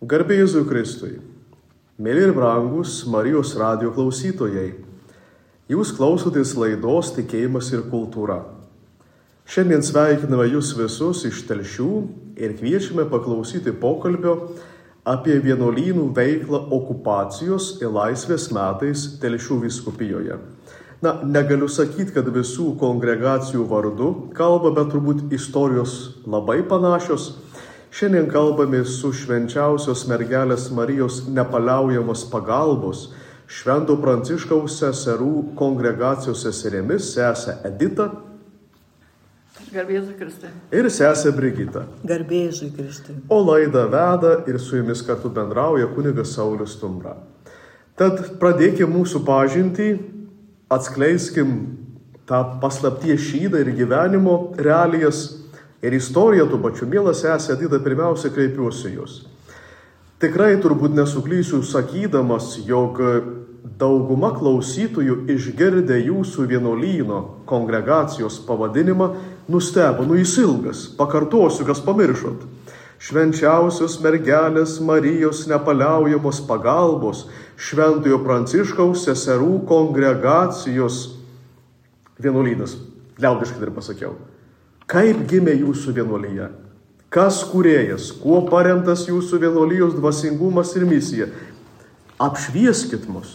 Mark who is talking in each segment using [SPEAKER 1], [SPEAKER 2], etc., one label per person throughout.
[SPEAKER 1] Garbė Jėzui Kristui. Mėly ir brangus Marijos radijo klausytojai, jūs klausotės laidos Tikėjimas ir kultūra. Šiandien sveikiname jūs visus iš Telšių ir kviečiame paklausyti pokalbio apie vienuolynų veiklą okupacijos ir laisvės metais Telšių vyskupijoje. Negaliu sakyti, kad visų kongregacijų vardu kalba, bet turbūt istorijos labai panašios. Šiandien kalbame su švenčiausios mergelės Marijos nepaliaujamos pagalbos Švento Pranciškaus seserų kongregacijos seserimis, sesę Editą
[SPEAKER 2] Garbė Jėzui Kristui
[SPEAKER 1] ir sesę Brigitą.
[SPEAKER 3] Garbė Jėzui Kristui.
[SPEAKER 1] O laidą veda ir su jumis kartu bendrauja kunigas Saulius Stumbra. Tad pradėkime mūsų pažintį, atskleiskim tą paslapties šydą ir gyvenimo realijas ir istoriją tuo pačiu. Miela sesė Edita, pirmiausia kreipiuosi jūs. Tikrai turbūt nesuklysiu sakydamas, jog dauguma klausytojų išgirdę jūsų vienuolyno kongregacijos pavadinimą nustebo, jis ilgas, pakartosiu, kas pamiršot. Švenčiausios mergelės Marijos nepaliaujamos pagalbos Šventojo Pranciškaus seserų kongregacijos vienuolynas. Liaudiškai ir pasakiau. Kaip gimė jūsų vienuolyje? Kas kūrėjas? Kuo paremtas jūsų vienuolijos dvasingumas ir misija? Apšvieskit mus.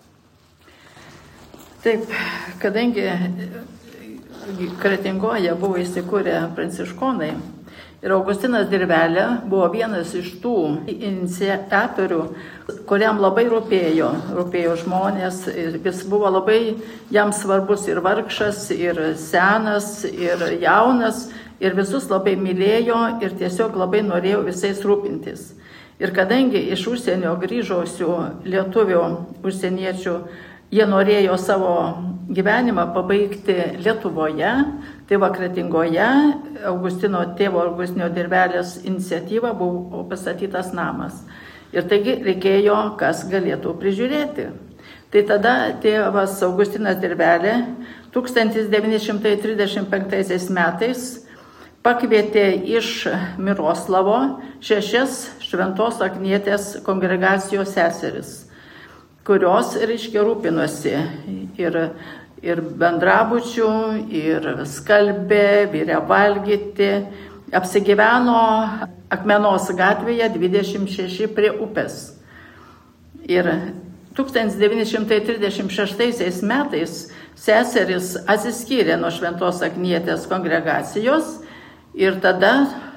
[SPEAKER 2] Taip, kadangi Kretingoje buvo įsikūrę pranciškonai ir Augustinas Dirvelė buvo vienas iš tų iniciatorių, kuriam labai rūpėjo žmonės, jis buvo labai jam svarbus ir vargšas, ir senas, ir jaunas, ir visus labai mylėjo ir tiesiog labai norėjo visais rūpintis. Ir kadangi iš užsienio grįžusių lietuvių užsieniečių jie norėjo savo gyvenimą pabaigti Lietuvoje, tai va Kretingoje tėvo Augustino Dirvelės iniciatyva buvo pastatytas namas. Ir taigi reikėjo, kas galėtų prižiūrėti. Tai tada tėvas Augustinas Dirvelė 1935 metais pakvietė iš Miroslavo 6 Šventos Agnietės kongregacijos seseris, kurios, rūpinosi ir bendrabučių, ir skalbė, virė valgyti, apsigyveno Akmenos gatvėje 26 prie upės. Ir 1936 metais seseris atsiskyrė nuo Šventos Agnietės kongregacijos ir tada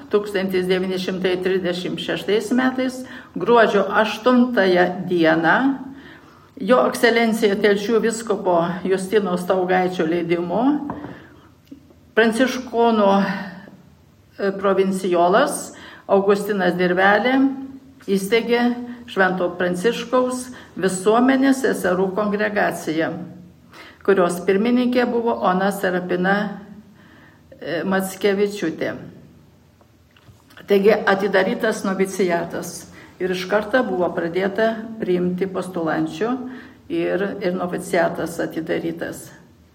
[SPEAKER 2] 1936 metais gruodžio 8 dieną Jo ekscelencija Telšių vyskupo Justino Staugaičio leidimu pranciškonų provincijolas Augustinas Dirvelė įsteigė Švento Pranciškaus visuomenės seserų kongregaciją, kurios pirmininkė buvo Ona Serapina Mackevičiūtė. Taigi atidarytas noviciatas. Ir iš karto buvo pradėta priimti postulančių ir noviciatas atidarytas.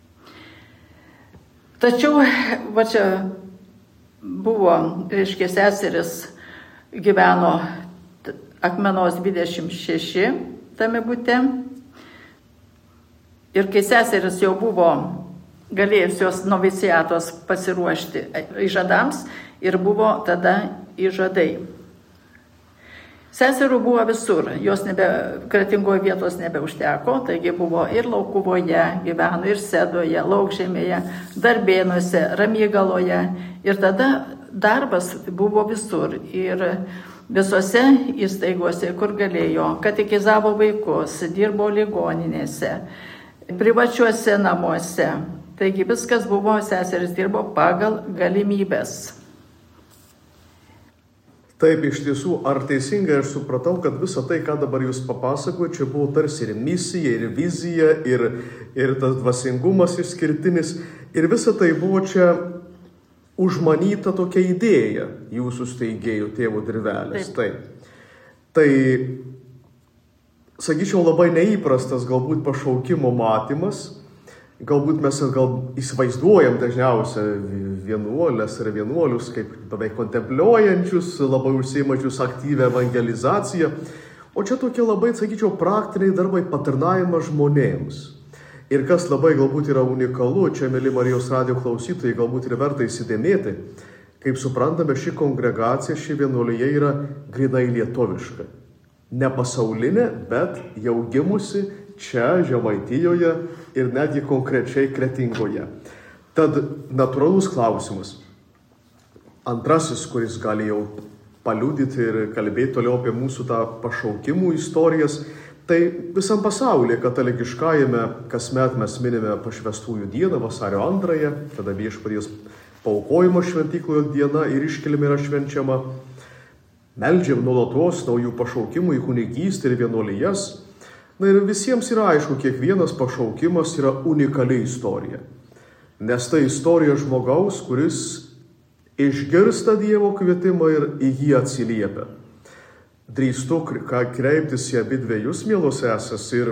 [SPEAKER 2] Tačiau va čia buvo, seseris gyveno Akmenos 26 tame bute. Ir kai seseris jau buvo galėjusios noviciatos pasiruošti įžadams ir buvo tada įžadai. Seserų buvo visur, jos Kretingoje vietos nebeužteko, taigi buvo ir Laukuvoje, gyveno ir Sedoje, Laukžemėje, Darbėnuose, Ramygaloje. Ir tada darbas buvo visur ir visose įstaigose, kur galėjo, katekizavo vaikus, dirbo ligoninėse, privačiuose namuose. Taigi viskas buvo, seseris dirbo pagal galimybės.
[SPEAKER 1] Taip, iš tiesų, ar teisingai aš supratau, kad visa tai, ką dabar jūs papasakoju, čia buvo tarsi ir misija, ir vizija, ir tas dvasingumas išskirtinis, ir visa tai buvo čia užmanyta tokia idėja jūsų steigėjų tėvo Dirvelės. Taip. Tai, sakyčiau, labai neįprastas galbūt pašaukimo matymas, Galbūt mes įsivaizduojam dažniausiai vienuolės ir vienuolius kaip beveik kontempliuojančius, labai užsiimančius aktyvę evangelizaciją. O čia tokie labai, sakyčiau, praktiniai darbai, patarnavimas žmonėms. Ir kas labai galbūt yra unikalu, čia, mėly Marijos radijo klausytojai, galbūt ir verta įsidėmėti, kaip suprantame, ši kongregacija, ši vienuolija yra grynai lietuviška. Ne pasaulinė, bet jau gimusi čia, Žemaitijoje ir netgi konkrečiai Kretingoje. Tad natūralus klausimas. Antrasis, kuris gali jau paliudyti ir kalbėti toliau apie mūsų tą pašaukimų istorijas, tai visam pasaulyje katalikiškajame kasmet mes minime Pašvęstųjų dieną, vasario 2, tada Viešpaties paaukojimo šventykloje diena ir iškilmė yra švenčiama. Meldžiam nuolatos naujų pašaukimų į kunigystę ir vienuolijas. Na ir visiems yra aišku, kiekvienas pašaukimas yra unikali istorija. Nes tai istorija žmogaus, kuris išgirsta Dievo kvietimą ir į jį atsiliepia. Drįstu kreiptis į abi dviejus, mielos sesės, ir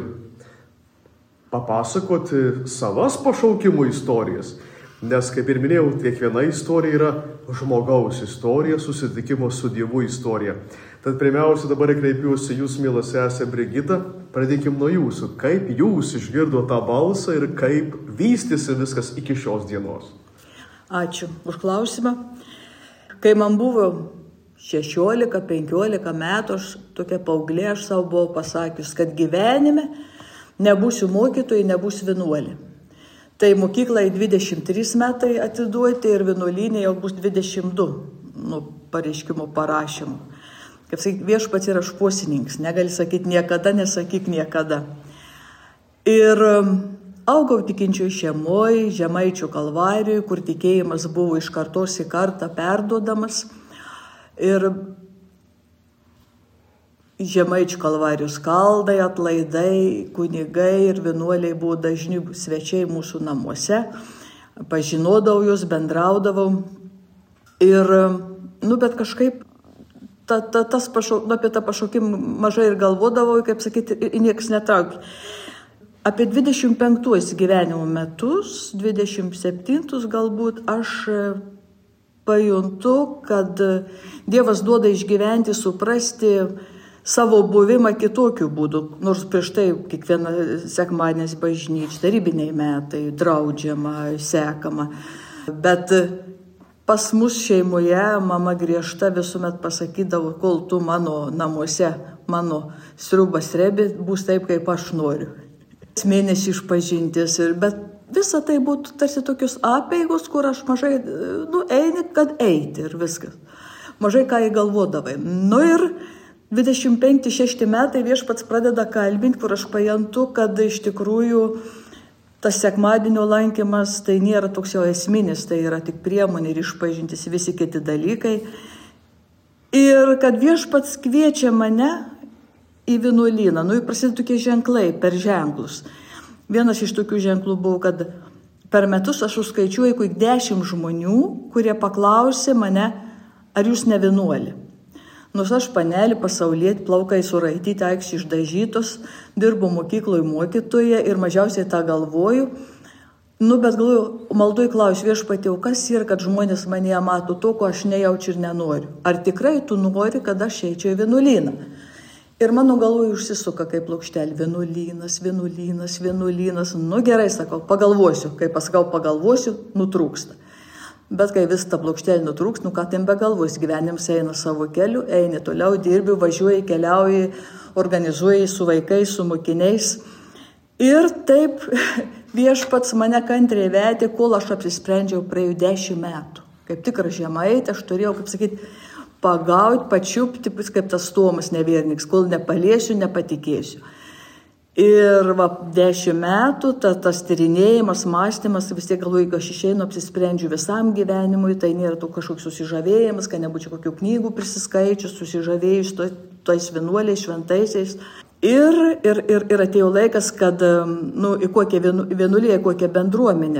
[SPEAKER 1] papasakoti savas pašaukimų istorijas. Nes, kaip ir minėjau, kiekviena istorija yra žmogaus istorija, susitikimo su Dievu istorija. Tad pirmiausia, dabar kreipiuosi jūs, mielą sesę Brigitą, pradėkim nuo jūsų. Kaip jūs išgirdote tą balsą ir kaip vystėsi viskas iki šios dienos?
[SPEAKER 3] Ačiū už klausimą. Kai man buvo 16-15 metų, aš tokia paauglė, aš savo buvau pasakius, kad gyvenime nebūsiu mokytoja, nebūsiu vienuolė. Tai mokyklai 23 metai atiduoti ir vienuolynė jau bus 22 nuo pareiškimo parašymo. Kaip sakyti, Viešpats yra šposininkas, negali sakyti niekada, nesakyk niekada. Ir augau tikinčių šeimoje, Žemaičių Kalvarijoje, kur tikėjimas buvo iš kartos į kartą perduodamas. Ir Žemaičių Kalvarijos kaldai, atlaidai, kunigai ir vienuoliai buvo dažni svečiai mūsų namuose. Pažinodavau juos, bendraudavau. Ir, bet kažkaip apie tą pašaukimą mažai ir galvodavau, kaip sakyti, niekas netraukė. Apie 25 gyvenimo metus, 27 galbūt, aš pajuntu, kad Dievas duoda išgyventi, suprasti savo buvimą kitokiu būdu. Nors prieš tai kiekvieną sekmadienį bažnyčia, tarybiniai metai, draudžiama, sekama. Bet pas mus šeimoje mama griežta visuomet pasakydavo, kol tu mano namuose, mano sriubas srebi, bus taip, kaip aš noriu. Mėnesį išpažintis, bet visa tai būtų tarsi tokius apeigos, kur aš mažai, eini, kad eiti ir viskas. Mažai ką įgalvodavai. Ir 25-6 metai Viešpats pradeda kalbinti, kur aš pajantu, kad iš tikrųjų tas sekmadienio lankymas tai nėra toks jau esminis, tai yra tik priemonė ir išpažintis visi kiti dalykai. Ir kad Viešpats kviečia mane į vienuolyną. Prasideda tokie ženklai per ženklus. Vienas iš tokių ženklų buvo, kad per metus aš suskaičiuoju kaip 10 žmonių, kurie paklausė mane, ar jūs ne vienuolė. Nors aš panelį pasaulietį, plaukai suraityti, aikščiai išdažytos, dirbu mokykloje mokytoje ir mažiausiai tą galvoju. Bet galvoju, maldoj klausiu Viešpatie, kas yra, kad žmonės mane mato to, ko aš nejaučiu ir nenoriu. Ar tikrai tu nori, kad aš eičiau į vienuolyną? Ir mano galvoje užsisuka kaip plokštelė, vienuolynas. Gerai, sakau, pagalvosiu. Kai pasakau pagalvosiu, nutrūksta. Bet kai vis ta plokštelė nutrūks, ką ten begalvos, gyvenimas eina savo keliu, eini toliau, dirbi, važiuoji, keliauji, organizuoji su vaikais, su mokiniais. Ir taip Viešpats mane kantriai vedė, kol aš apsisprendžiau, praėjo 10 metų. Kaip tikras žemaitė, aš turėjau, kaip sakyti, pagauti, pačiupti, kaip tas Tomas nevierniks, kol nepaliesiu, nepatikėsiu. Ir 10 metų tas tyrinėjimas, mąstymas, vis tiek galvoju, kad aš išeinu, apsisprendžiu visam gyvenimui, tai nėra to kažkoks susižavėjimas, kad nebūčiau kokių knygų prisiskaičius, susižavėjus tais vienuoliais, šventaisiais. Ir atėjo laikas, kad į kokią vienuoliją, į kokią bendruomenę.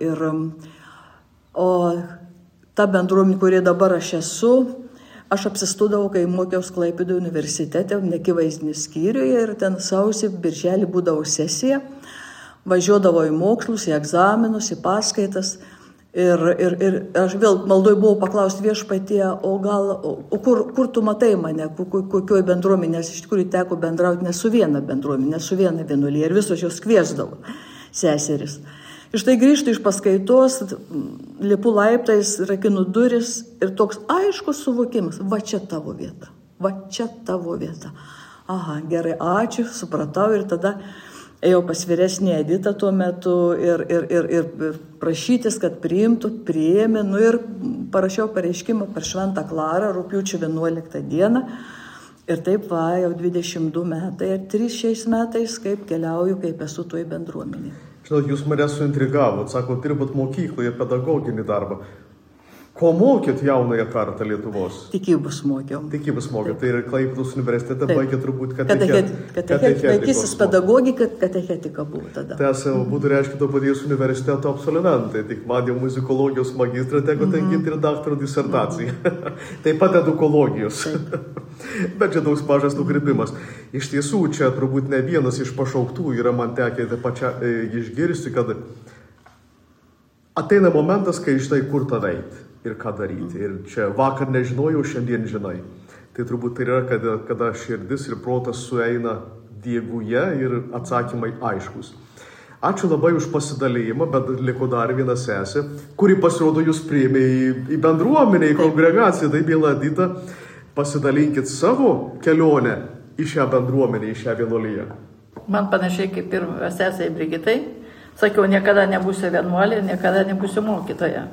[SPEAKER 3] O ta bendruomenė, kurie dabar aš esu, aš apsistudavau, kai mokiausi Klaipėdoje universitete, nekivaizdinį skyriuje, ir ten sausį, birželį būdavo sesija. važiuodavo į mokslus, į egzaminus, į paskaitas. Ir aš vėl maldoj buvau paklausti Viešpatie, o kur tu matai mane, kokioj bendruomenė, nes iš tikrųjų teko bendrauti ne su viena bendruomenė, ne su viena vienuolija, ir visos jos kviesdavo seseris. Ir štai grįžtu iš paskaitos, lipu laiptais, rakinu duris ir toks aiškus suvokimas, va čia tavo vieta, va čia tavo vieta. Aha, gerai, ačiū, supratau ir tada ėjau pas vyresnį Editą tuo metu ir prašytis, kad priėmė, ir parašiau pareiškimą per Šventą Klarą rugpjūčio 11 dieną. Ir taip jau 22 metai ir 3 šiais metais, kaip keliauju, kaip esu toj bendruomenėje.
[SPEAKER 1] Žinot, jūs mane suintrigavot, sako, dirbat mokykloje pedagoginį darbą. Ko mokėt jaunąją kartą Lietuvos?
[SPEAKER 3] Tikybos mokiau.
[SPEAKER 1] Tikybos mokėt. Tai ir Klaipėdos universitete baigė turbūt
[SPEAKER 3] Vaikysis pedagogika, katechetika buvo tada.
[SPEAKER 1] Tai būtų reiškia to paties universiteto absolventai. Tik man jau muzikologijos magistrą teko tenkinti ir daktaro disertaciją. Taip pat edukologijos. Bet čia toks mažas nukrypimas. Iš tiesų, čia turbūt ne vienas iš pašauktų yra man tekę išgirsti, kad ateina momentas, kai žinai, kur tave eiti ir ką daryti. Ir čia vakar nežinojau, šiandien žinai. Tai turbūt tai yra, kada širdis ir protas sueina Dievuje ir atsakymai aiškus. Ačiū labai už pasidalėjimą, bet liko dar viena sesė, kuri pasirodo jūs priėmė į bendruomenę, į kongregaciją. Tai byla Edita, pasidalinkit savo kelionę į šią bendruomenę, į šią vienuoliją.
[SPEAKER 2] Man panašiai kaip ir sesei Brigitai. Sakiau, niekada nebūsiu vienuolė, niekada nebūsiu mokytoja.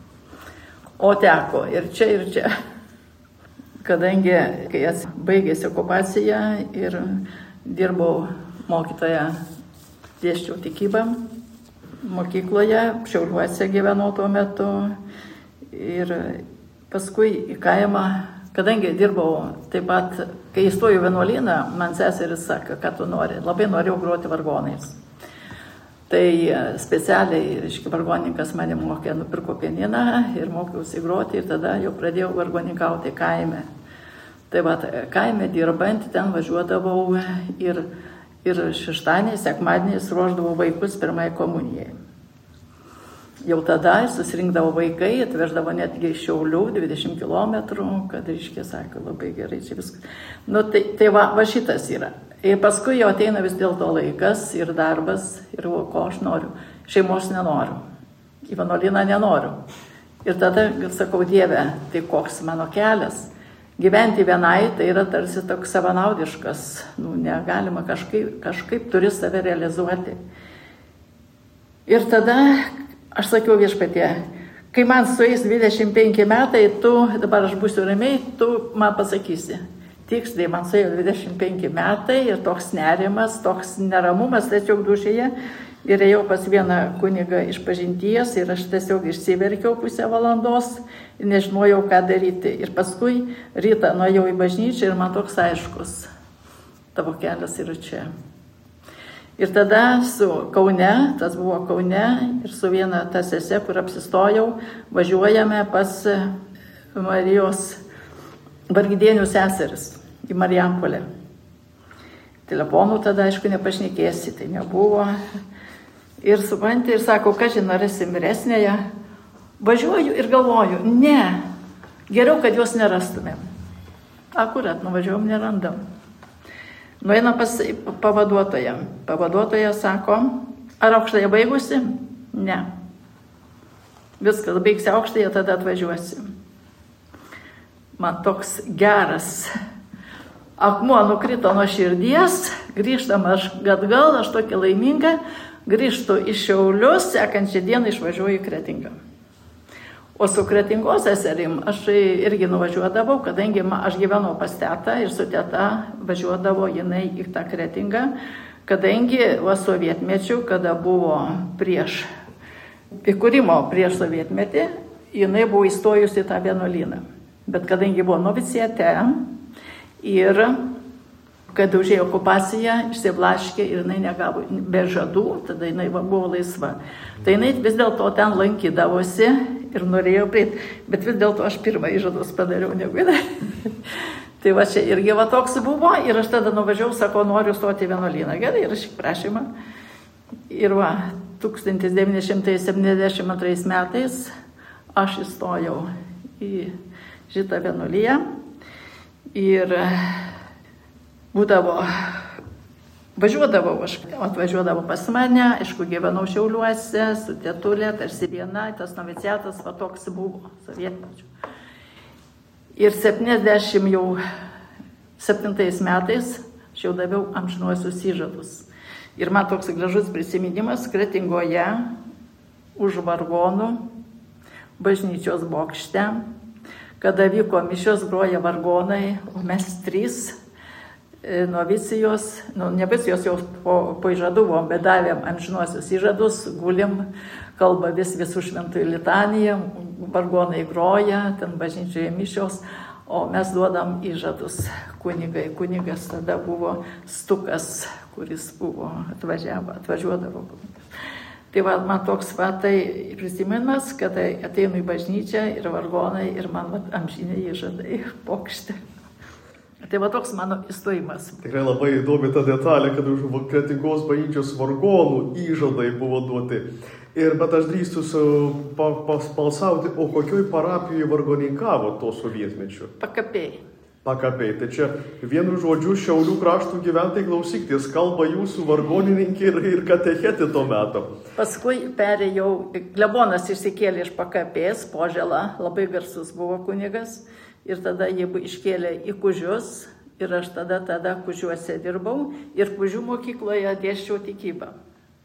[SPEAKER 2] O teko ir čia. Kadangi, kai baigėsi okupacija ir dirbau mokytoja, dėsčiau tikybą mokykloje, Šiauliuose gyvenau tuo metu. Ir paskui į kaimą, kadangi dirbau taip pat, kai įstojau vienuolyną, man seseris sakė, ką tu nori. Labai norėjau groti vargonais. Tai specialiai, vargonininkas mane mokė, nupirko pianiną ir mokiausi groti ir tada jau pradėjau vargonininkauti kaime. Tai va, kaime dirbant, ten važiuodavau ir šeštadieniais, sekmadieniais ruošdavau vaikus pirmai komunijai. Jau tada susirinkdavo vaikai, atveždavo netgi iš Šiaulių 20 kilometrų, kad reiškia, sakė, labai gerai čia viskas. Tai va šitas yra. Ir paskui jau ateina vis dėlto laikas ir darbas ir ko aš noriu. Šeimos nenoriu. Į vienuolyną nenoriu. Ir tada sakau, Dieve, tai koks mano kelias. Gyventi vienai tai yra tarsi toks savanaudiškas. Negalima kažkaip turi save realizuoti. Ir tada aš sakiau Viešpatie, kai man sueis 25 metai, dabar aš būsiu ramiai, tu man pasakysi. Tiksliai man suėjo 25 metai ir toks nerimas, toks neramumas tiesiog dušėje. Ir ėjau pas vieną kunigą iš pažinties ir aš tiesiog išsiverkiau pusę valandos ir nežinojau, ką daryti. Ir paskui rytą nuėjau į bažnyčią ir man toks aiškus, tavo kelias yra čia. Ir tada su Kaune, tas buvo Kaune, ir su viena ta sese, kur apsistojau, važiuojame pas Marijos Vargdienių seseris į Marijampolę. Telefonų tada, aišku, nepašnekėsi, tai nebuvo. Ir supranti, ir sako, ką žinai, rasi vyresnėje. Važiuoju ir galvoju, ne, geriau, kad jos nerastumėm. Akurat, nuvažiuojam, nerandam. Nueina pas pavaduotoją. Pavaduotoja sako, ar aukštąją baigusi? Ne. Viskas, baigsi aukštąją, tada atvažiuosi. Man toks geras akmuo nukrito nuo širdies, grįžtama aš atgal, aš tokia laiminga, grįžtu iš Šiaulius, sekančią dieną išvažiuoju į Kretingą. O su Kretingos seserim aš irgi nuvažiuodavau, kadangi aš gyvenau pas tetą ir su teta važiuodavo jinai į tą Kretingą, kadangi sovietmečiu, kada buvo prieš įkūrimo prieš sovietmetį, jinai buvo įstojusi į tą vienuolyną. Bet kadangi buvo noviciate ir kad užėjo okupacija, išsiblaškė ir jinai negavo be žadų, tada jinai buvo laisva. Tai jinai vis dėlto ten lankydavosi ir norėjo prieiti, bet vis dėlto aš pirmą įžadus padariau negu jinai. Tai va čia irgi va toks buvo ir aš tada nuvažiavau, sako, noriu stoti į vienuolyną. Gerai, ir aš prašymą. Ir 1972 metais aš įstojau į šitą vienuoliją ir atvažiuodavo pas mane, aišku, gyvenau Šiauliuose su tetulė, tarsi viena, tas noviciatas toks buvo sovietmečiu. Ir 77 metais aš jau daviau amžinuosius įžadus. Ir man toks gražus prisiminimas Kretingoje už vargonų bažnyčios bokšte, kada vyko mišios, groja vargonai, o mes 3 novicijos, novicijos jau po įžaduvom, bet davėm amžinuosius įžadus, gulim, kalba visų šventųjų litaniją, vargonai groja, ten bažnyčioje mišios, o mes duodam įžadus kunigai. Kunigas tada buvo Stukas, kuris atvažiuodavo. Tai man toks tai prisiminimas, kad ateinu į bažnyčią ir vargonai ir man amžiniai įžadai bokšte. Tai toks mano įstojimas.
[SPEAKER 1] Tikrai labai įdomi ta detalė, kad už Kretingos bažnyčios vargonų įžadai buvo duoti. Bet aš drįstu paspausauti, o kokioj parapijoje vargoninkavo to sovietmečiu?
[SPEAKER 2] Pakapiai.
[SPEAKER 1] Pakapiai. Tai čia vienu žodžiu Šiaulių kraštų gyventojai klausykitės, kalba jūsų vargonininkė ir katechetė to meto.
[SPEAKER 2] Paskui perėjau, klebonas išsikėlė iš Pakapės, Požela, labai garsus buvo kunigas. Ir tada jie iškėlė į Kužius ir aš tada Kužiuose dirbau ir Kužių mokykloje dėsčiau tikybą.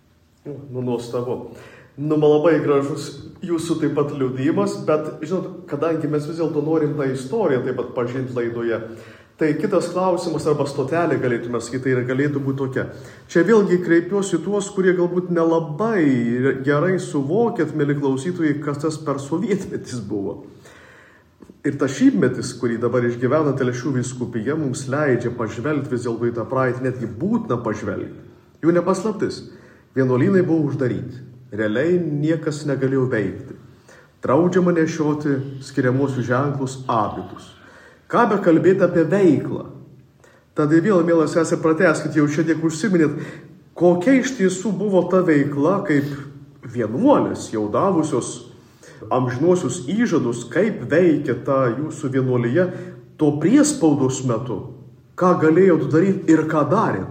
[SPEAKER 1] Nuostabu. Man labai gražus jūsų taip pat liudijimas, bet, žinot, kadangi mes vis dėlto norim tą istoriją taip pat pažinti laidoje, tai kitas klausimas arba stotelė galėtume sakyti ir galėtų būti tokia. Čia vėlgi kreipiuosi tuos, kurie galbūt nelabai gerai suvokėt, mėly klausytojai, kas tas per sovietmetis buvo. Ir tas šimtmetis, kurį dabar išgyvena Telšių vyskupija, mums leidžia pažvelgti vis dėlto į tą praeitį, netgi būtina pažvelgti. Jų nepaslaptis. Vienuolynai buvo uždaryti. Realiai niekas negalėjo veikti. Draudžiama nešioti skiriamuosius ženklus abitus. Ką be kalbėti apie veiklą? Tada vėl, mielas sesė, pratęskit, jau šiek tiek užsiminėt, kokia iš tiesų buvo ta veikla, kaip vienuolės jau davusios amžinuosius įžadus, kaip veikia ta jūsų vienuolyje to priespaudos metu, ką galėjot daryti ir ką darėt?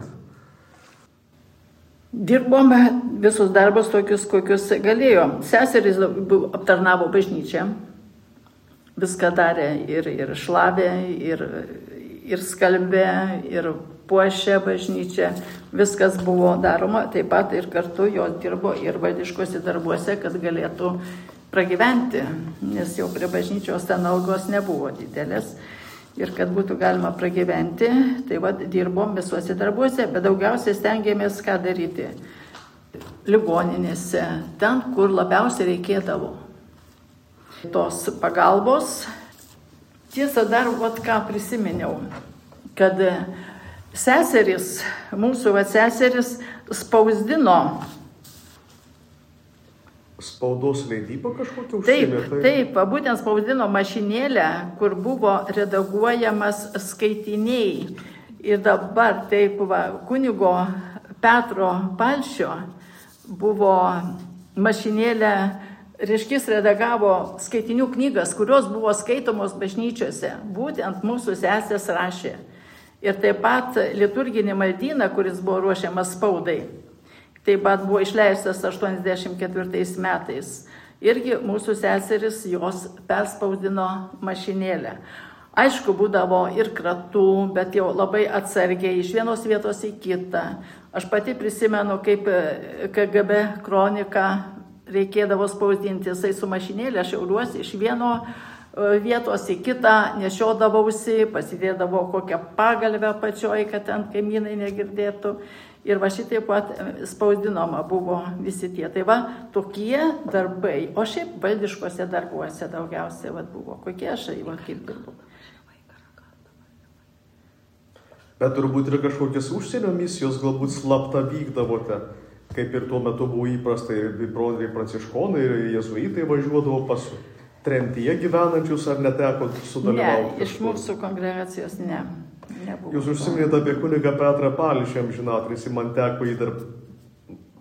[SPEAKER 2] Dirbome visus darbus tokius, kokius galėjo. Seserys aptarnavo bažnyčią, viską darė ir šlavė, ir skalbė, ir puošė bažnyčią, viskas buvo daroma, taip pat ir kartu jos dirbo ir valdiškose darbuose, kad galėtų pragyventi, nes jau prie bažnyčios ten algos nebuvo didelės ir kad būtų galima pragyventi, tai dirbom visuose darbuose, bet daugiausiai stengiamės ką daryti. Ligoninėse, ten, kur labiausiai reikėdavo tos pagalbos. Tiesa, dar ką prisiminiau, kad seserys, mūsų seserys spausdino.
[SPEAKER 1] Spaudos leidybą kažkokią užsiėmė?
[SPEAKER 2] Taip, būtent spausdino mašinėlę, kur buvo redaguojamas skaitiniai. Ir dabar taip kunigo Petro Palšio buvo mašinėlė, reiškis redagavo skaitinių knygas, kurios buvo skaitomos bažnyčiose. Būtent mūsų sesės rašė. Ir taip pat liturginį maldyną, kuris buvo ruošiamas spaudai. Taip pat buvo išleistas 84 metais. Irgi mūsų seseris jos perspausdino mašinėlę. Aišku, būdavo ir kratų, bet jau labai atsargiai, iš vienos vietos į kitą. Aš pati prisimenu, kaip KGB kroniką reikėdavo spausdinti. Jisai su mašinėlė Šiauliuose iš vieno vietos į kitą nešiodavausi, pasidėdavo kokią pagalvę pačioj, kad ten kaimynai negirdėtų. Ir šitaip pat spausdinoma buvo visi tie. Tai tokie darbai. O šiaip valdiškose darbuose daugiausiai buvo. Kokie aš kaip dirbau.
[SPEAKER 1] Bet turbūt ir kažkokias užsienio misijos galbūt slapta vykdavote, kaip ir tuo metu buvo įprasta, ir broliai pranciškonai, ir jėzuitai važiuodavo pas tremtyje gyvenančius, ar neteko sudalyvauti?
[SPEAKER 2] Ne, iš mūsų kongregacijos ne. Nebuvo.
[SPEAKER 1] Jūs užsiminėte apie kunigą Petrą Palšį, amžinatilsį, man teko jį dar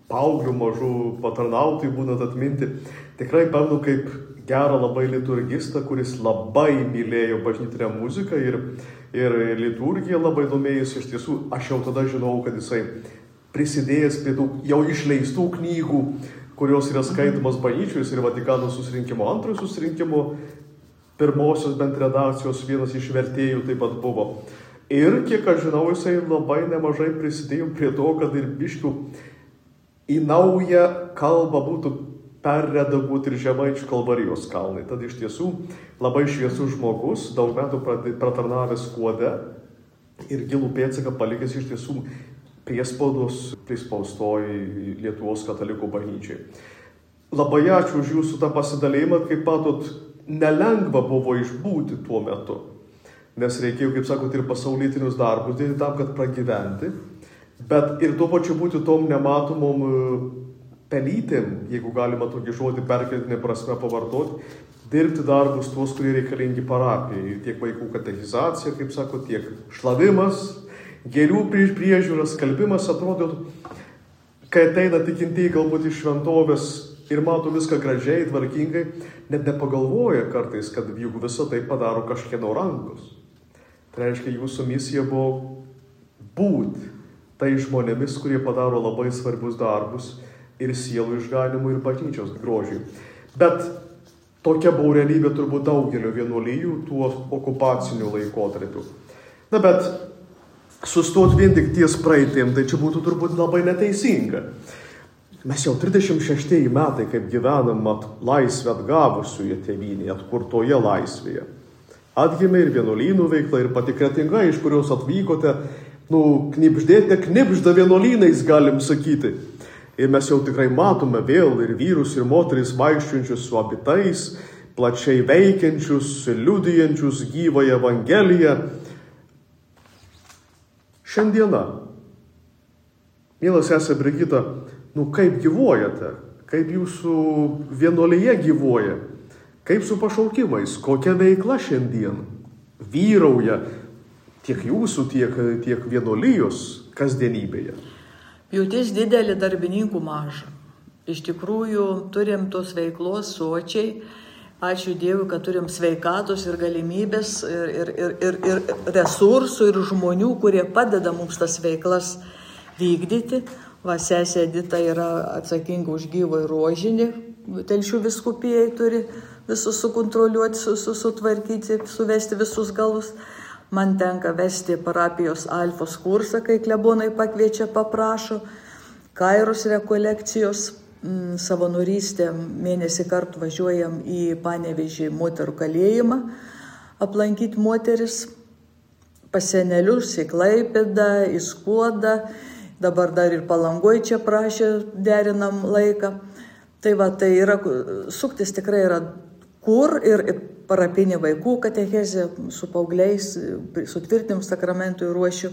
[SPEAKER 1] paauglių mažų patarnautojų būnat atminti. Tikrai pamenu kaip gerą labai liturgistą, kuris labai mylėjo bažnytinę muziką ir liturgiją labai domėjosi. Iš tiesų, aš jau tada žinau, kad jisai prisidėjęs prie tų jau išleistų knygų, kurios yra skaitomas bažnyčios ir Vatikano susirinkimo, antrojo susirinkimo, pirmosios bent redakcijos vienas iš vertėjų taip pat buvo. Ir, kiek aš žinau, jisai labai nemažai prisidėjo prie to, kad ir biškių į naują kalbą būtų perredaguoti ir Žemaičių Kalvarijos kalnai. Tad iš tiesų labai šviesus žmogus, daug metų pratarnavęs Skuode ir gilų pėdsaką palikęs iš tiesų priespaudos prispaustoj Lietuvos katalikų bažnyčiai. Labai ačiū už jūsų tą pasidalėjimą, kaip matot, nelengva buvo išbūti tuo metu, nes reikėjo, kaip sakot, ir pasaulytinius darbus daryti tam, kad pragyventi, bet ir tuo pačiu būti tom nematomom pelytėm, jeigu galima tokį žodį perkeltinė prasme pavartoti, dirbti darbus tuos, kurie reikalingi parapijai, tiek vaikų katechizacija, kaip sako, tiek šlavimas, gėlių priežiūras, skalbimas, atrodo, kai ateina tikintieji galbūt iš šventovės ir mato viską gražiai, tvarkingai, net nepagalvoja kartais, kad juk visą tai padaro kažkieno rankos. Tai reiškia, jūsų misija buvo būti tai žmonėmis, kurie padaro labai svarbius darbus ir sielų išganimui, ir bažnyčios grožiui. Bet tokia buvo realybė turbūt daugelio vienuolijų tuo okupaciniu laikotarpiu. Na, bet sustot vien tik ties praeitėm, tai čia būtų turbūt labai neteisinga. Mes jau 36 metai, kaip gyvenam laisvę atgavusioje tėvynėje, atkurtoje laisvėje. Atgimė ir vienuolynų veikla, ir pati Kretinga, iš kurios atvykote, knibžda vienuolynais, galim sakyti. Ir mes jau tikrai matome vėl ir vyrus, ir moteris vaikščiančius su abitais, plačiai veikiančius, liudijančius gyvąją Evangeliją. Šiandiena, mielas sesė Brigita, kaip gyvuojate, kaip jūsų vienuolyje gyvuoja, kaip su pašaukimais, kokia veikla šiandien vyrauja tiek jūsų, tiek vienuolijos kasdienybėje?
[SPEAKER 3] Pjūtis didelį, darbininkų mažą. Iš tikrųjų, turim tos veiklos sočiai. Ačiū Dievui, kad turim sveikatos ir galimybės, ir resursų, ir žmonių, kurie padeda mums tas veiklas vykdyti. Sesė Edita yra atsakinga už gyvą ir rožinį. Telšių vyskupijai turi visus sukontroliuoti, sutvarkyti, suvesti visus galus. Man tenka vesti parapijos Alfos kursą, kai klebonai pakviečia, paprašo. Kairos rekolekcijos, savanorystė, mėnesį kartų važiuojam į Panevėžį moterų kalėjimą, aplankyti moteris, pas senelius, į Klaipėdą, į Skuodą. Dabar dar ir Palangoj čia prašė, derinam laiką. Tai yra, suktis tikrai yra kur ir parapinė vaikų katechezė su paaugliais, sutvirtinimu sakramentui ruošiu.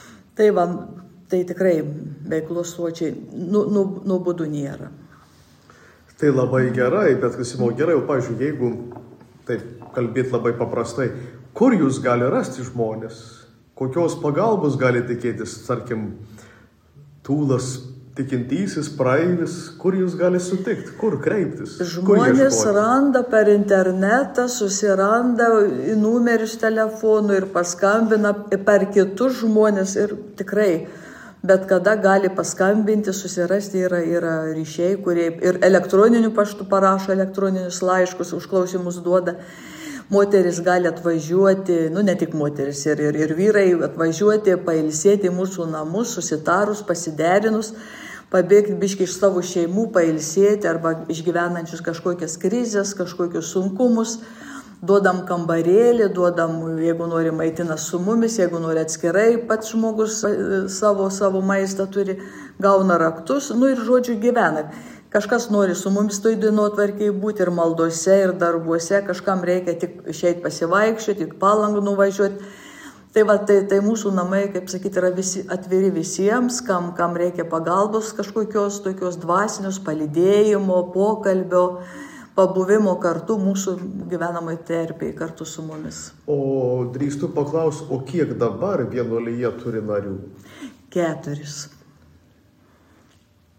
[SPEAKER 3] Tai tikrai veiklos sočiai nuobodu nėra.
[SPEAKER 1] Tai labai gerai, bet Krisimo gerai, pavyzdžiui, jeigu taip kalbėti labai paprastai, kur jūs gali rasti žmonės? Kokios pagalbos gali tikėtis, tarkim, tūlas tikintysis, praeivis, kur jūs gali sutikti, kur kreiptis?
[SPEAKER 3] Žmonės randa per internetą, susiranda į numerius telefonų ir paskambina per kitus žmonės ir tikrai bet kada gali paskambinti, susirasti, yra ryšiai, kurie ir elektroniniu paštu parašo elektroninius laiškus, užklausimus duoda. Moteris gali atvažiuoti, ne tik moteris, ir vyrai atvažiuoti, pailsėti į mūsų namus, susitarus, pasiderinus, pabėgti biškai iš savo šeimų, pailsėti arba išgyvenančius kažkokias krizės, kažkokius sunkumus. Duodam kambarėlį, jeigu nori maitina su mumis, jeigu nori atskirai, pats žmogus savo maistą turi, gauna raktus, ir žodžiu gyvena. Kažkas nori su mumis toj dienotvarkėje būti ir maldose, ir darbuose, kažkam reikia tik išeiti pasivaikščioti, tik Palangą nuvažiuoti. Tai mūsų namai, kaip sakyti, yra atviri visiems, kam reikia pagalbos kažkokios tokios dvasinios, palydėjimo, pokalbio, pabuvimo kartu mūsų gyvenamai terpėje kartu su mumis.
[SPEAKER 1] O drįstu paklausti, o kiek dabar vienuolyje turi narių?
[SPEAKER 3] 4.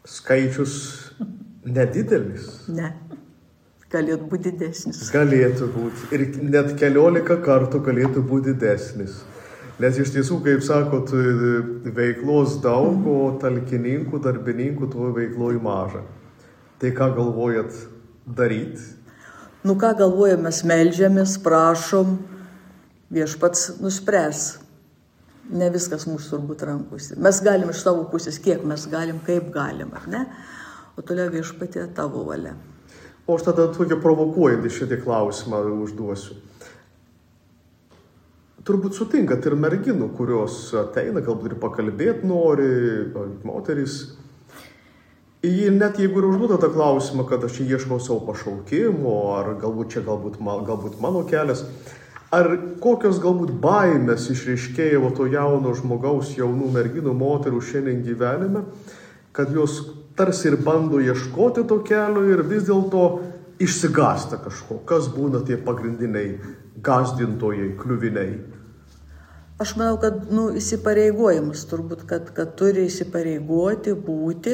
[SPEAKER 1] skaičius nedidelis.
[SPEAKER 3] Ne. Galėtų būti didesnis.
[SPEAKER 1] Galėtų būti. Ir net 14 kartų galėtų būti didesnis. Nes iš tiesų, kaip sakot, veiklos daug, o talkininkų, darbininkų tuo veikloj maža. Tai ką galvojat daryti?
[SPEAKER 3] Nu ką galvojam, mes meldžiamės, prašom, viešpats nuspręs. Ne viskas mūsų turbūt rankose. Mes galim iš savo pusės, kiek mes galim, kaip galim, ar ne? O toliau viešpatie tavo valia.
[SPEAKER 1] O aš tada tokį provokuojantį šitį klausimą užduosiu. Turbūt sutinkat ir merginų, kurios ateina, galbūt ir pakalbėti nori, moterys. Ir net jeigu ir užduoda tą klausimą, kad aš čia ieškau savo pašaukimo, ar galbūt mano kelias, ar kokios galbūt baimės išreiškėjo to jauno žmogaus, jaunų merginų, moterų šiandien gyvenime, kad jos tarsi ir bando ieškoti to kelio ir vis dėlto išsigąsta kažko. Kas būna tie pagrindiniai gąsdintojai, kliuviniai?
[SPEAKER 3] Aš manau, kad įsipareigojimas turbūt, kad turi įsipareigoti, būti,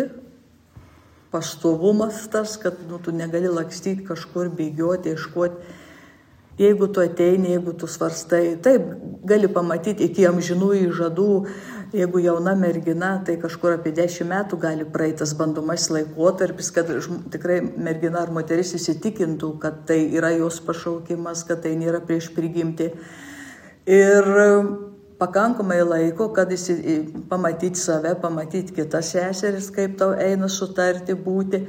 [SPEAKER 3] pastovumas tas, kad tu negali lakstyti kažkur, bėgioti, ieškoti. Jeigu tu ateini, jeigu tu svarstai, taip, gali pamatyti iki amžinųjų žadų, jeigu jauna mergina, tai kažkur apie 10 metų gali praeitas bandomasis laikotarpis, kad tikrai mergina ar moteris įsitikintų, kad tai yra jos pašaukimas, kad tai nėra prieš prigimtį. Ir pakankamai laiko, kad pamatyti save, pamatyti kitas seseris, kaip tau eina sutarti, būti.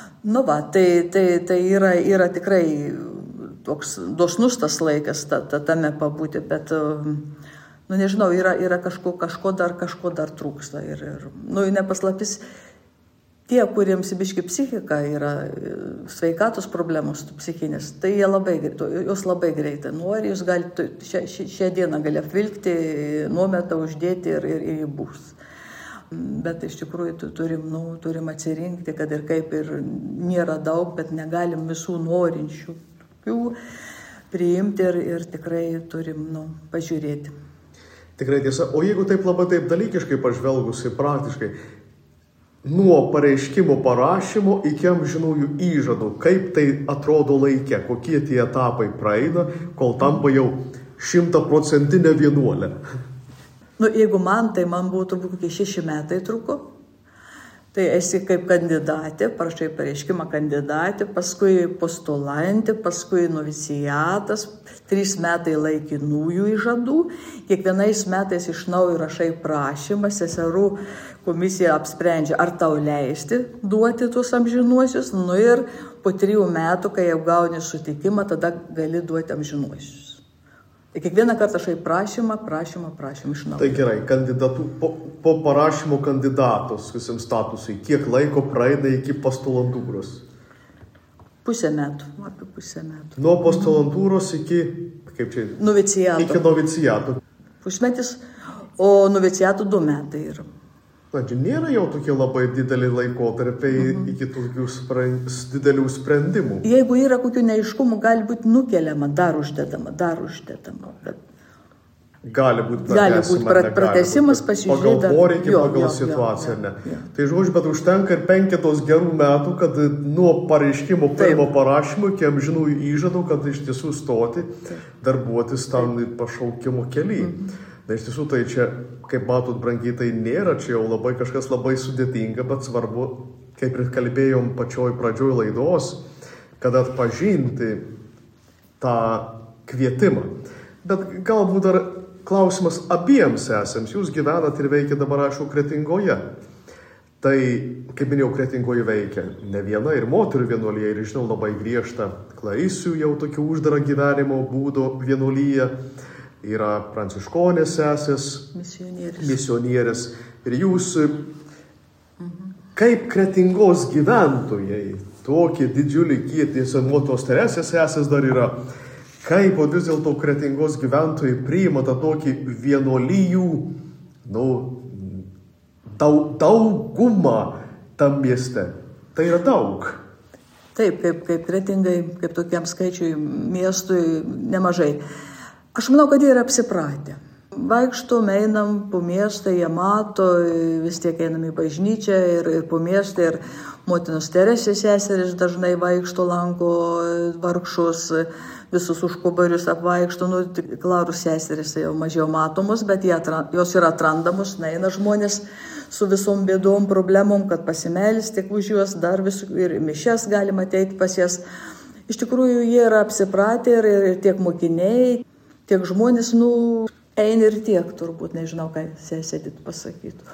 [SPEAKER 3] Tai yra tikrai toks dosnus tas laikas tame pabūti, bet, nežinau, yra kažko dar trūksta. Ir nepaslaptis, tie, kuriems biški psichika yra sveikatos problemos psichinės, tai jos labai greitai nori, jūs gali šią dieną gali apvilkti, nuometą uždėti ir jį bus. Bet iš tikrųjų turim atsirinkti, kad ir kaip ir nėra daug, bet negalim visų norinčių priimti ir tikrai turim pažiūrėti.
[SPEAKER 1] Tikrai tiesa. O jeigu taip labai taip dalykiškai pažvelgusi praktiškai, nuo pareiškimo parašymo iki amžinųjų įžadų, kaip tai atrodo laike, kokie tie etapai praeina, kol tampa jau 100% vienuolė?
[SPEAKER 3] Jeigu man buvo turbūt kokie 6 metai truko. Tai esi kaip kandidatė, parašai pareiškimą kandidatė, paskui postulantė, paskui noviciatas, 3 metai laikinųjų įžadų, kiekvienais metais iš naujo rašai prašymą, seserų komisija apsprendžia, ar tau leisti duoti tuos amžinuosius, ir po 3 metų, kai jau gauni sutikimą, tada gali duoti amžinuosius. Kiekvieną kartą šai prašymą iš naujo.
[SPEAKER 1] Tai gerai, po parašymo kandidatos visam statusui, kiek laiko praeina iki postulantūros?
[SPEAKER 3] Apie pusę metų.
[SPEAKER 1] Nuo postulantūros iki, kaip čia?
[SPEAKER 3] Noviciato.
[SPEAKER 1] Iki noviciato.
[SPEAKER 3] Pusmetis, o noviciato 2 metai yra.
[SPEAKER 1] Nėra jau tokie labai dideli laikotarpiai iki tokių didelių sprendimų.
[SPEAKER 3] Jeigu yra kokių neaiškumų, gali būti nukeliama, dar uždedama.
[SPEAKER 1] Gali būti
[SPEAKER 3] pratęsimas, pasižiūrėti.
[SPEAKER 1] Pagal poreikį, pagal situaciją, ne. Tai žodžiu, bet užtenka ir 5 gerų metų, kad nuo pareiškimo pirmo parašymo iki amžinųjų įžadų, kad iš tiesų stoti, darbuotis tam pašaukimo kelyje. Na, iš tiesų, tai čia, kaip matot, brangiai, tai nėra čia jau kažkas labai sudėtinga, bet svarbu, kaip ir kalbėjom pačioj pradžioj laidos, kad atpažinti tą kvietimą. Bet galbūt dar klausimas abiems esams. Jūs gyvenat ir veikia dabar, aišku, Kretingoje. Tai, kaip minėjau, Kretingoje veikia ne viena ir moterų vienuolija, ir žinau labai griežta Clarisių jau tokių uždarą gyvenimo būdo vienuolija. Yra pranciškonės sesės, misionierės. Ir jūs, kaip Kretingos gyventojai, tokie didžiuliai kieti senuotos Teresės sesės dar yra, kaip vis dėlto Kretingos gyventojai priima tą tokį vienuolijų, daugumą tam mieste. Tai yra daug.
[SPEAKER 3] Taip, kaip Kretingai, kaip tokiam skaičiui miestui nemažai. Aš manau, kad jie yra apsipratę. Vaikštom, einam po miestą, jie mato, vis tiek einam į bažnyčią ir po miestą, ir motinos Teresės seserys dažnai vaikšto, lanko vargšus, visus užkubarius apvaikšto, Klarų seserys jau mažiau matomos, bet jos yra atrandamos, eina žmonės su visom bėdom, problemom, kad pasimelsti už juos, dar visų ir mišias galima ateiti pas jas. Iš tikrųjų, jie yra apsipratę ir tiek mokiniai, tiek žmonės, eina ir tiek, turbūt, nežinau, ką sesėdit pasakytų.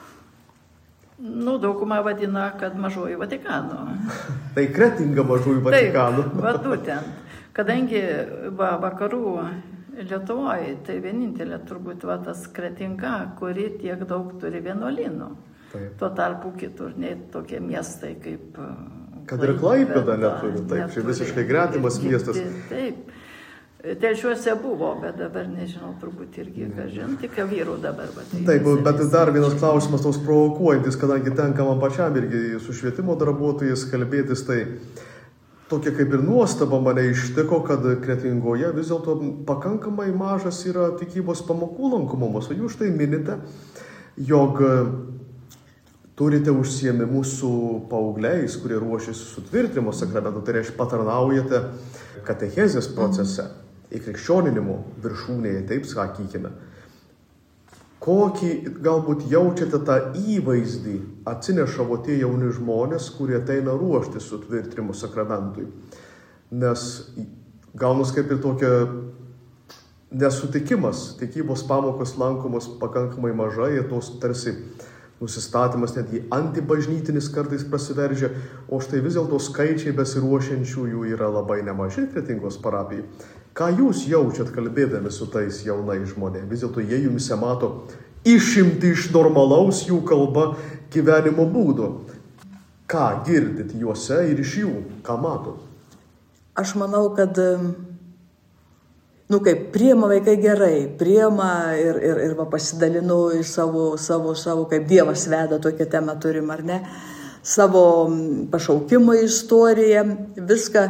[SPEAKER 2] Dauguma vadina, kad mažoji Vatikano.
[SPEAKER 1] Tai Kretinga mažoji Vatikano.
[SPEAKER 2] Taip, va būtent. Kadangi vakarų Lietuvoje, tai vienintelė turbūt tas Kretinga, kuri tiek daug turi vienuolynų. Tuo tarpu kitur, ne tokie miestai kaip...
[SPEAKER 1] Kad ir Klaipėda neturi, taip, čia visiškai gretimas miestas.
[SPEAKER 2] Taip. Telšiuose buvo, bet dabar nežinau, turbūt irgi, tik vyrų dabar.
[SPEAKER 1] Taip, bet dar vienas klausimas toks provokuojantis, kadangi tenka man pačiam irgi su švietimo darbuotojais kalbėtis, tai tokia kaip ir nuostaba mane ištiko, kad Kretingoje vis dėlto pakankamai mažas yra tikybos pamokų lankomumas, o jūs štai minite, jog turite užsiėmimus su paaugliais, kurie ruošiasi sutvirtinimo sakramentu, tai reiškia patarnaujate katechezės procese, įkrikščioninimo viršūnėje, taip sakykime. Kokį galbūt jaučiate tą įvaizdį atsinešavo tie jauni žmonės, kurie ateina ruoštis sutvirtinimo sakramentui? Nes gaunas kaip ir tokia nesutikimas, tikybos pamokos lankomos pakankamai mažai, ir tos tarsi nusistatymas netgi antibažnytinis kartais prasiveržia, o štai vis dėlto skaičiai besiruošiančiųjų yra labai nemaži Kretingos parapijai. Ką jūs jaučiat kalbėdami su tais jaunais žmonėmis? Vis dėlto jie jumise mato išimti iš normalaus jų kalba gyvenimo būdo. Ką girdit juose ir iš jų? Ką matot?
[SPEAKER 3] Aš manau, kad kaip priima vaikai gerai, priima ir pasidalinu į savo, kaip Dievas veda, tokią temą turim, ar ne, savo pašaukimo istoriją, viską.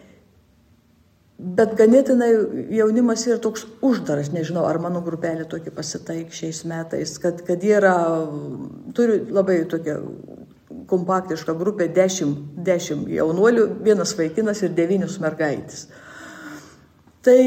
[SPEAKER 3] Bet ganėtinai jaunimas yra toks uždaras, nežinau, ar mano grupelė tokia pasitaik šiais metais, kad jie turi labai tokią kompaktišką grupę, 10 jaunuolių, 1 vaikinas ir 9 mergaitės. Tai,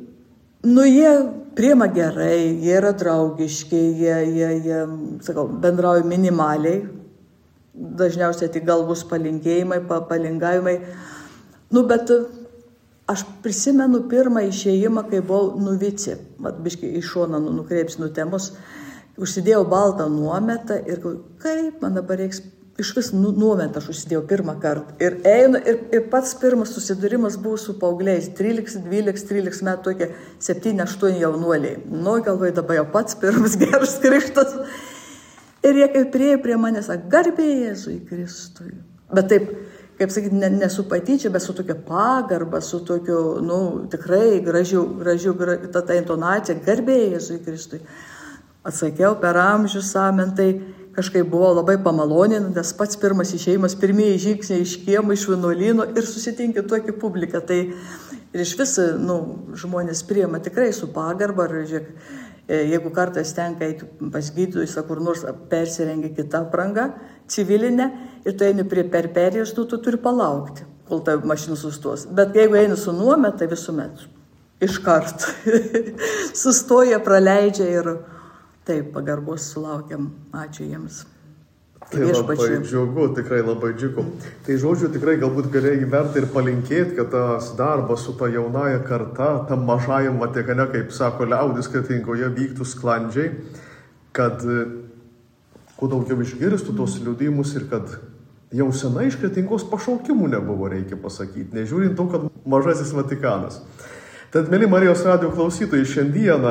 [SPEAKER 3] jie priima gerai, jie yra draugiški, jie bendrauja minimaliai, dažniausiai tik galvos palinkėjimai, palingavimai. Bet aš prisimenu pirmą išėjimą, kai buvau nuvicė, biškai iš šoną nukreipsinu temos, užsidėjau baltą nuometą ir kaip man dabar reiks, iš vis nuometą aš užsidėjau pirmą kartą. Ir einu, ir pats pirmas susidūrimas buvo su paaugliais, 13 metų, tokie 7-8 jaunuoliai. Galvoju, dabar jau pats pirmas geras krikštas. Ir jie kaip priėjo prie manęs, garbė Jėzui Kristui. Bet taip, kaip sakyti, ne su patyčia, bet su tokia pagarba, su tokiu, tikrai gražiu, ta intonacija, garbė Jėzui Kristui. Atsakiau per amžius samentai, kažkaip buvo labai pamalonintas, pats pirmas išėjimas, pirmieji žingsniai iš kiemo, iš vienuolyno ir susitinki tokį publiką. Tai ir iš vis, žmonės priima tikrai su pagarba, jeigu kartais tenka eiti pas gydytojus, kur nors persirengia kitą aprangą, civilinę, ir tu eini prie perperijos, tu turi palaukti, kol ta mašina sustos. Bet jeigu eini su nuometa, tai visuomet iš karto sustoja, praleidžia ir taip, pagarbos sulaukiam. Ačiū jiems.
[SPEAKER 1] Tai labai džiugu, tikrai labai džiugu. Tai žodžiu, tikrai galbūt galėjai verta ir palinkėti, kad tas darbas su ta jaunaja karta, tam mažajam Vatikane, kaip sako liaudis, Kretingoje vyktų sklandžiai, kad kuo daugiau išgirstų tos liudijimus ir kad jau senai iš Kretingos pašaukimų nebuvo, reikia pasakyti, nežiūrint to, kad mažasis Vatikanas. Tad, mėly Marijos radijo klausytojai, šiandieną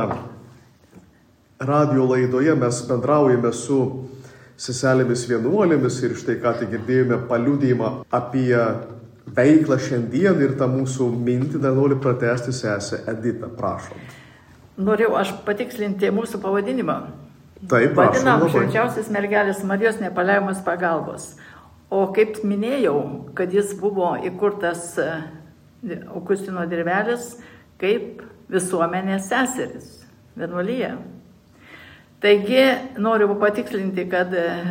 [SPEAKER 1] radijo laidoje mes bendraujame su seselėmis vienuolėmis ir štai ką tik girdėjome paliudijimą apie veiklą šiandien ir tą mūsų mintį dar noriu pratęsti sesę Edita, prašom.
[SPEAKER 2] Norėjau aš patikslinti mūsų pavadinimą.
[SPEAKER 1] Taip, prašom.
[SPEAKER 2] Vadinam Švenčiausios mergelės Marijos nepaliaujamos pagalbos. O kaip minėjau, kad jis buvo įkurtas Augustino Dirvelės kaip visuomenės seseris, vienuolyje. Taigi noriu patikslinti, kad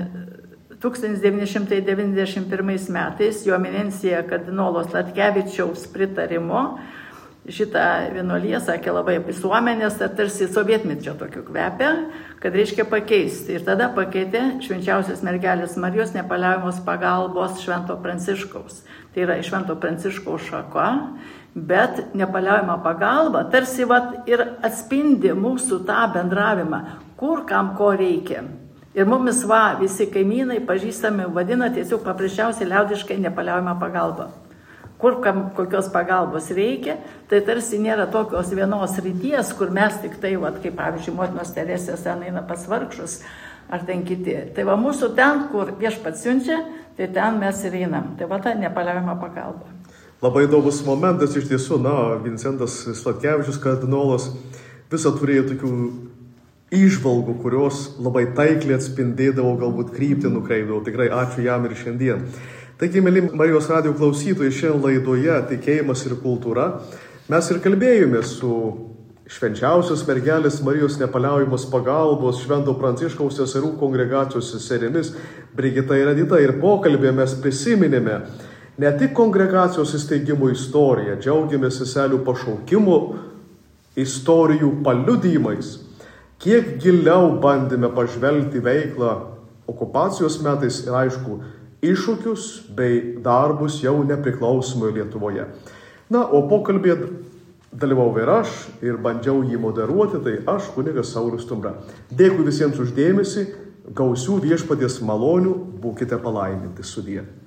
[SPEAKER 2] 1991 metais jo eminencija kardinolo Sladkevičiaus pritarimo šitą vienuoliją sakė labai visuomenės, tarsi sovietmečio tokių kvepia, kad reiškia pakeisti. Ir tada pakeitė Švenčiausios mergelės Marijos nepaliaujamos pagalbos Švento Pranciškaus. Tai yra Švento Pranciškaus šaka, bet nepaliaujama pagalba tarsi ir atspindi mūsų tą bendravimą, kur kam ko reikia. Ir mumis visi kaimynai pažįstami vadina tiesiog paprasčiausiai liaudiškai nepaliaujama pagalba. Kur kam kokios pagalbos reikia, tai tarsi nėra tokios vienos ryties, kur mes tik tai, kaip pavyzdžiui, motinos Teresės ten eina pas vargšus, ar ten kiti. Tai mūsų ten, kur Viešpats siunčia, tai ten mes ir einam. Tai ta nepaliaujama pagalba.
[SPEAKER 1] Labai įdomus momentas iš tiesų, Vincentas Sladkevičius kardinolas visą turėjo tokių įžvalgų, kurios labai taikliai atspindėdavo, galbūt kryptį nukreipdavo. Tikrai ačiū jam ir šiandien. Taigi, mėly Marijos radijo klausytojai, šiandien laidoje Tikėjimas ir kultūra mes ir kalbėjome su Švenčiausios mergelės Marijos nepaliaujamos pagalbos Švento Pranciškaus seserų kongregacijos seserimis Brigita ir Edita. Ir pokalbėje mes prisiminėme ne tik kongregacijos įsteigimo istoriją, džiaugiamės seselių pašaukimo istorijų paliudijimais, kiek giliau bandėme pažvelgti veiklą okupacijos metais ir aišku, iššūkius bei darbus jau nepriklausomoje Lietuvoje. O pokalbėje dalyvavau ir aš, ir bandžiau jį moderuoti, tai aš, kunigas Saulius Stumbra. Dėkui visiems už dėmesį, gausių Viešpaties malonių, būkite palaiminti sudie.